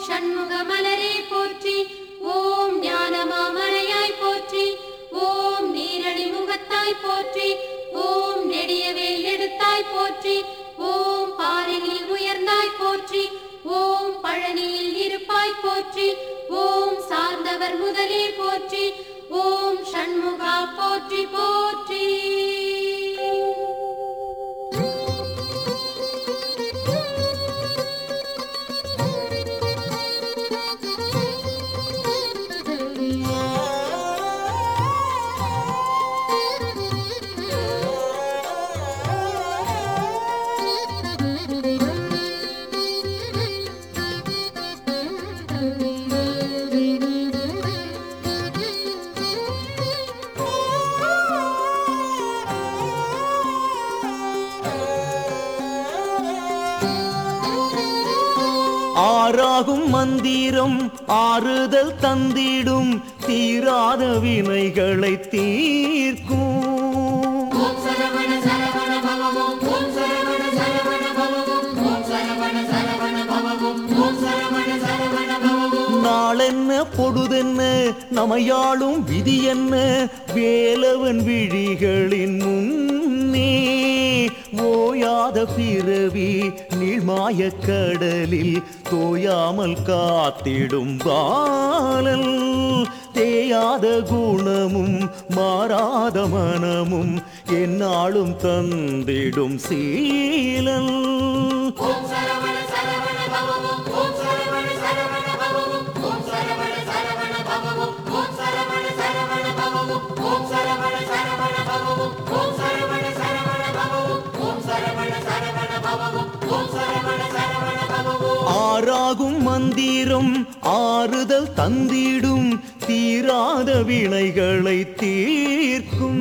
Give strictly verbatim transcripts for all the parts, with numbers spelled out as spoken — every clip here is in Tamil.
ஷண்முகமலரே போற்றி, ஓம் ஞானமாமரையாய் போற்றி, ஓம் நீரடி முகத்தாய் போற்றி, ஓம் நெடியவேல் எடுத்தாய் போற்றி, ஓம் பாரினில் உயர்ந்தாய் போற்றி, ஓம் பழனியில் இருப்பாய் போற்றி, ஓம் சார்ந்தவர் முதலே போற்றி, ஓம் ஷண்முகா போற்றி போற்றி. ஆறாகும் மந்திரம் ஆறுதல் தந்திடும், தீராத வினைகளை தீர்க்கும். நாளென்ன பொழுதென்ன நமையாளும் விதி என்ன, வேலவன் விழிகளின் முன்னே ஓயாத பிறவி நீள்மாய கடலில் தோயாமல் காத்திடும் பாலல். தேயாத குணமும் மாறாத மனமும் எந்நாளும் தந்திடும் சீலல். ஆறாகும் மந்திரம் ஆறுதல் தந்திடும், தீராத வினைகளை தீர்க்கும்.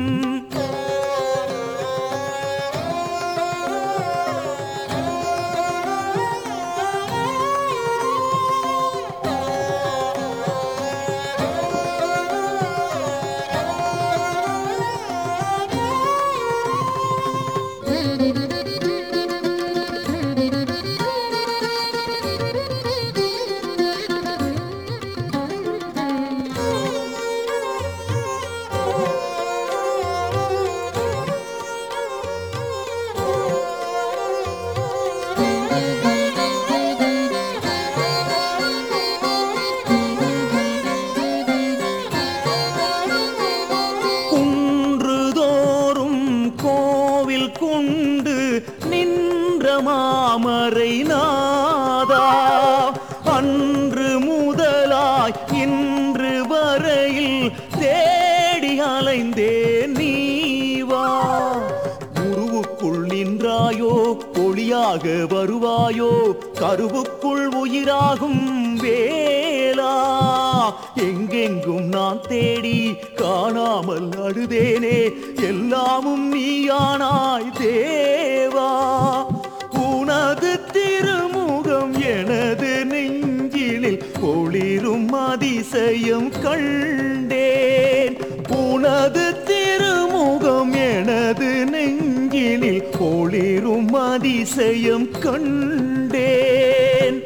கொண்டு நின்ற மாமரை நாதா, அன்று முதலாய் இன்று வரையில் தேடி அலைந்தே நீவா. குருவுக்குள் நின்றாயோ ஒளியாக வருவாயோ, கருவுக்குள் உயிராகும் வேலா. எங்கெங்கும் நான் தேடி காணாமல் அழுதேனே, எல்லாமும் நீயானாய் தேவா. உனது திருமுகம் எனது நெஞ்சினில் ஒளிரும் அதிசயம் கண்டேன். உனது திருமுகம் எனது நெஞ்சினில் ஒளிரும் அதிசயம் கண்டேன்.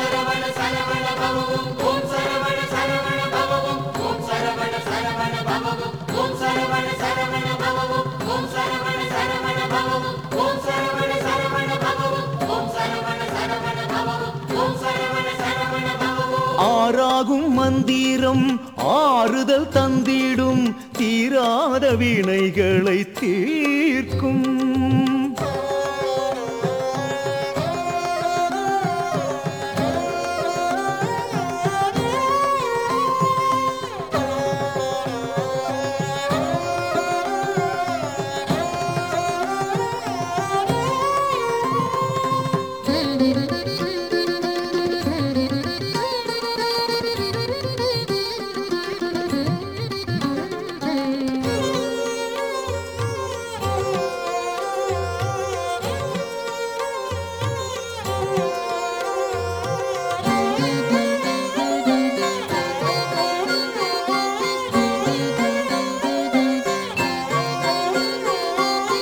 ஆறாகும் மந்திரம் ஆறுதல் தந்திடும், தீராத வினைகளை தீர்க்கும்.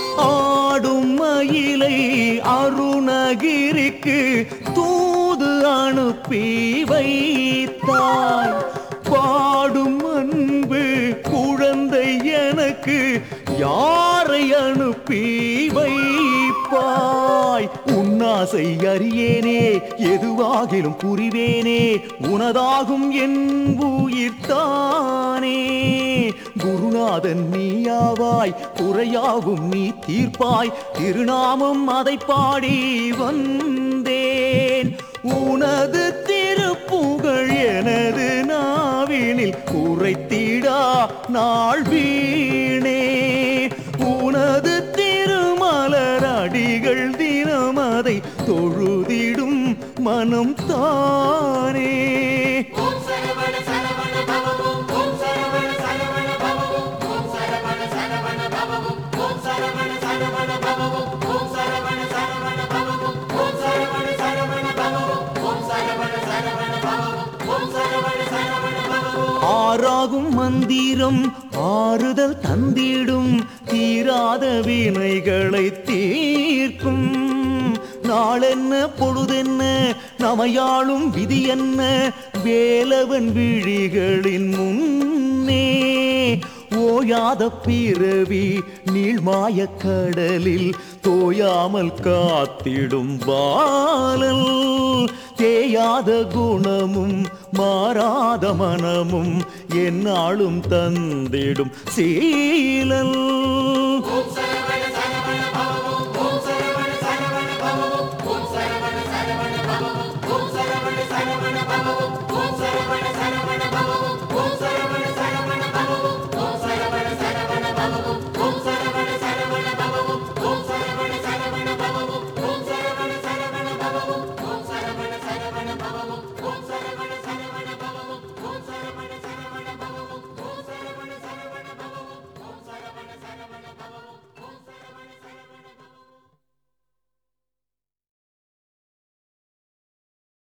அருணகிரிக்கு தூது அனுப்பி வைத்தாய். பாடும் அன்பு குழந்தை எனக்கு யாரை அனுப்பி வைப்பாய்? உன்னாசை அறியேனே, எதுவாகிலும் புரிவேனே, உனதாகும் என் உயிர்த்தானே. குருநாதன் நீயாவாய், குறையாகும் நீ தீர்ப்பாய், திருநாமம் அதை பாடி வந்தேன். உனது திருப்புகழ் எனது நாவினில் உரைத்திடா நாள் வீணே. உனது திருமலர் அடிகள் தினம் அதை தொழுதிடும் மனம் தானே. ஆறாகும் மந்திரம் ஆறுதல் தந்திடும், தீராத வினைகளை தீர்க்கும். நாளென்ன பொழுதென்ன நமையாளும் விதி என்ன, வேலவன் விழிகளின் முன்னே. ஓயாத பிறவி நீள்மாய கடலில் தோயாமல் காத்திடும் பாலல். தேயாத குணமும் மாறாத மனமும் எந்நாளும் தந்திடும் சீலல்.